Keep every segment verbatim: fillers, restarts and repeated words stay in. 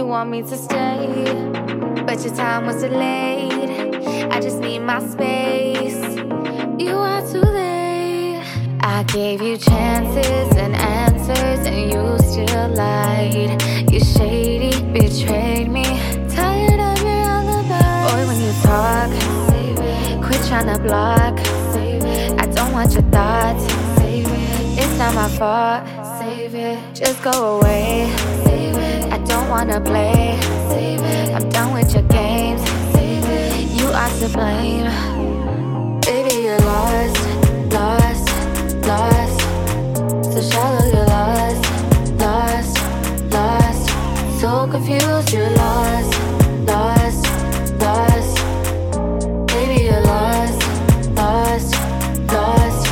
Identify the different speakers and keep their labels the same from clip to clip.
Speaker 1: You want me to stay, but your time was delayed. I just need my space. You are too late. I gave you chances and answers, and you still lied. You shady, betrayed me. Tired of your alibi. Boy, when you talk, quit tryna block. I don't want your thoughts. It's not my fault. Just go away. I don't wanna play. I'm done with your games. You are to blame. Baby, you're lost, lost, lost. So shallow, you're lost, lost, lost. So confused, you're lost, lost, lost. Baby, you're lost, lost, lost.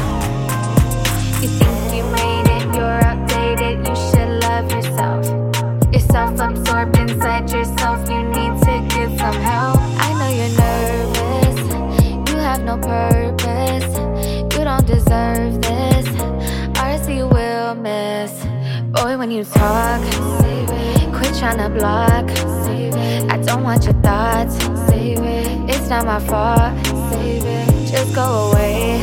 Speaker 1: You think you made it, you're outdated. You should love yourself. You're self-absorbed inside yourself. You need to get some help. I know you're nervous. You have no purpose. You don't deserve this. Honestly, you will miss. Boy, when you talk, quit tryna block. I don't want your thoughts. It's not my fault. Just go away.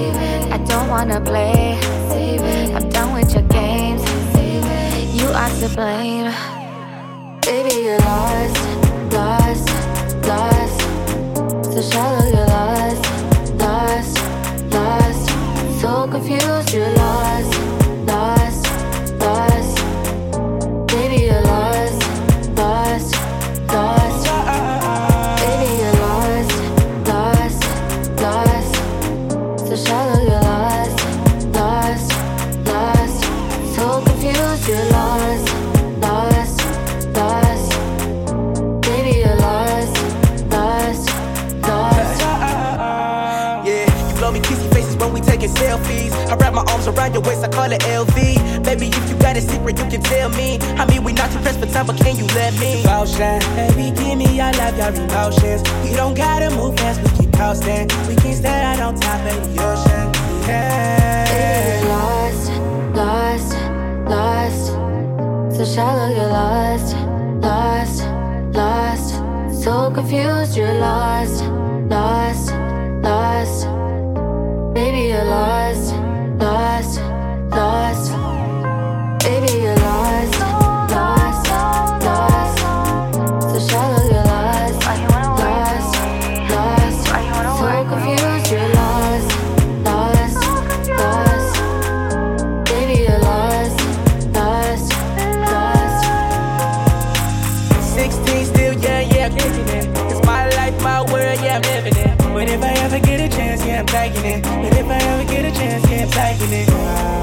Speaker 1: I don't wanna play. I'm done with your games. You are to blame. Baby, you're lost, lost, lost. So shallow, you're lost, lost, lost. So confused, you're lost, lost, lost. Baby, you're lost, lost, lost. Baby, you're lost, lost, lost. So shallow, you're lost, lost, lost. So confused, you're lost, lost, lost. Baby, you're lost, lost, lost.
Speaker 2: Yeah, you blow me kissy faces when we taking selfies. I wrap my arms around your waist, I call it L V. Baby, if you got a secret, you can tell me. I mean, we not too pressed for time, but can you let me? Emotion, baby, give me your love, your emotions. We don't gotta move fast, we keep coasting. We can stand out on top of the ocean. Yeah.
Speaker 1: Baby, you're lost, lost, lost. So shallow, you're lost, lost, lost. So confused, you're lost, lost, lost. Baby, you're lost, lost, lost. Baby, you're lost, lost, lost. So shallow, you're lost, lost, lost. So confused, you're lost, lost, lost. Baby, you're lost, lost, lost.
Speaker 2: sixteen still, yeah, yeah, kicking it. It's my life, my world, yeah, I'm living it. But if I ever get a chance, yeah, I'm taking it. But if I ever get a chance, yeah, I'm taking it.